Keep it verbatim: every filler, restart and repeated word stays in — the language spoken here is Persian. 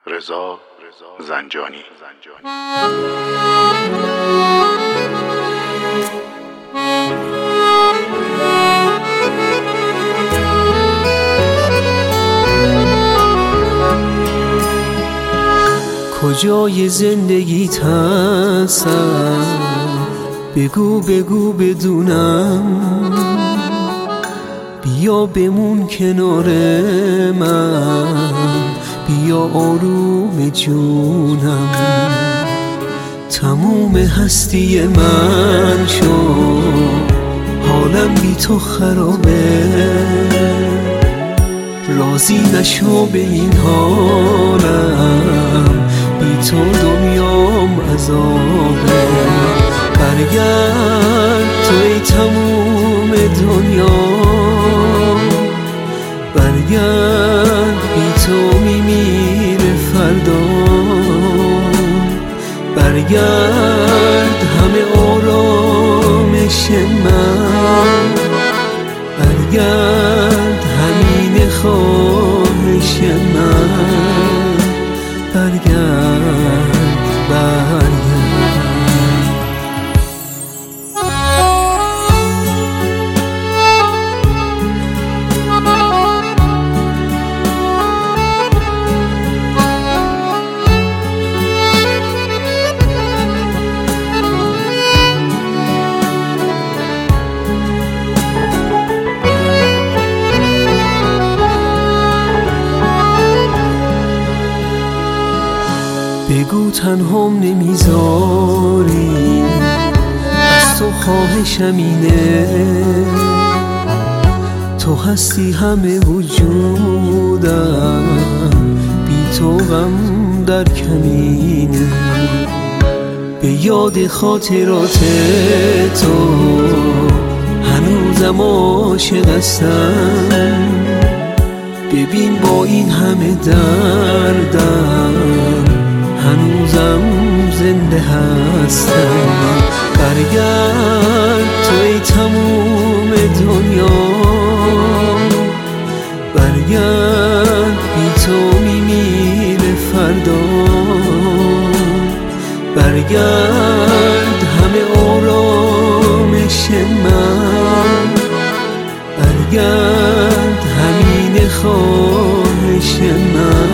رضا زنجانی. کجای زندگیت هستم؟ بگو بگو بدونم، بیا بمون کنار من، بیا آروم جونم. تموم هستی من شد، حالم بی تو خرابه، راضی نشو به این حالم، بی تو دنیام عذابه. برگرد توی تموم دنیا، برگرد بی تو میمیره فردا. برگرد همه آرامش من، برگرد همین خواهش من. برگرد برگرد بگو تنهام نمیذاری، از تو خواهشم اینه، تو هستی همه وجودم، بی تو غم در کمینه. به یاد خاطرات تو هنوزم عاشق هستم، ببین با این همه دردم هنوزم زنده هستم. برگرد توی تموم دنیا، برگرد بی تو میمیره فردا. برگرد همه آرامش من، برگرد همین خواهش من.